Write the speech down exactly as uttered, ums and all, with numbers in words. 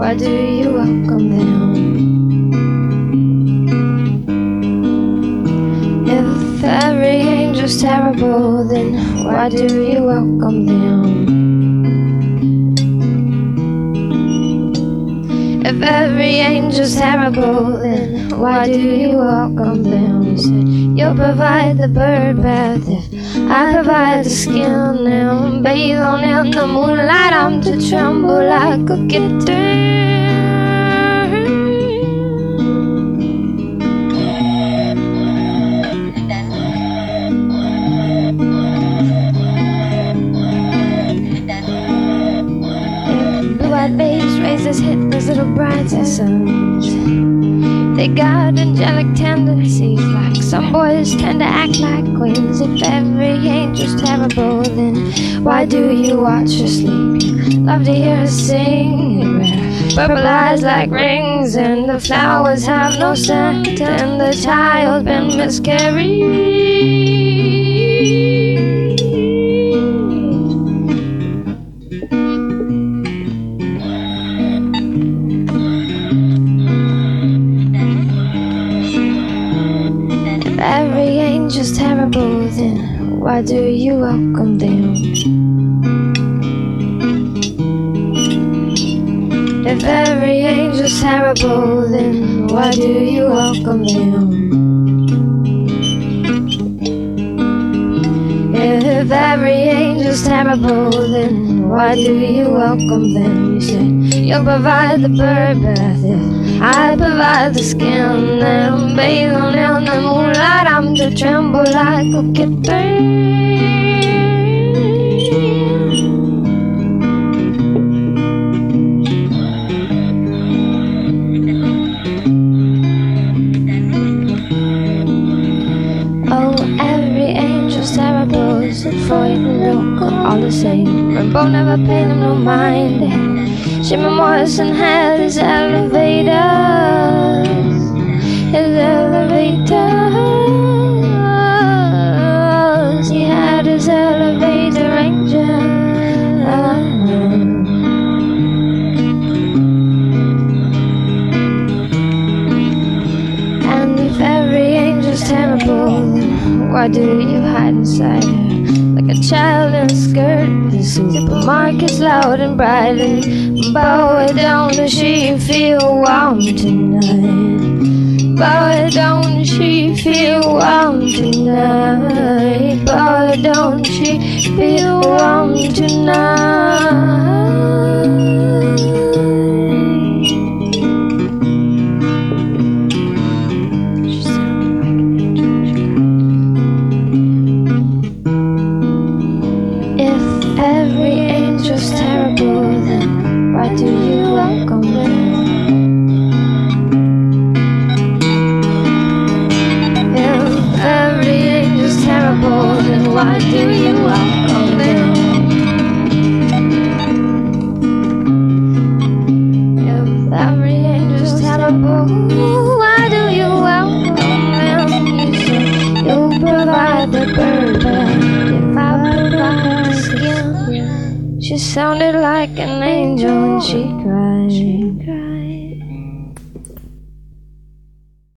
why do you welcome them? If every angel's terrible, then why do you welcome them? If every angel's terrible, then why do you welcome them? You said you'll provide the bird bath if I provide the skin. And bathe on in the moonlight, I'm to tremble like a kitten. Blue-eyed babes raise hit those little brides and sons. They got angelic tendencies, like some boys tend to act like queens. If every angel's terrible, then why do you watch her sleep? Love to hear her sing. You wear purple eyes like rings, and the flowers have no scent, and the child's been miscarried. Every angel's terrible, then why do you welcome them? If every angel's terrible, then why do you welcome them? If every angel's terrible, then why do you welcome them? You said you'll provide the bird bath if I provide the skin. And bathe on in the moonlight, I'm to tremble like a kitten. Oh, every angel's terrible, except for even look all the same. Rainbow never paid him no mind. Jim Morrison had his elevators, his elevators. He had his elevator angel. And if every angel's terrible, why do you hide inside her like a child in a skirt? The supermarket's loud and bright, and boy, don't she feel warm tonight? Boy, don't she feel warm tonight? Boy, don't she feel warm tonight? Every angel's terrible, then why do you welcome them? If every angel's terrible, then why do you welcome them? If every angel's terrible, why do you welcome them? You say you'll provide the bird bath if I provide the skin. She sounded like an angel when she cried. She cried.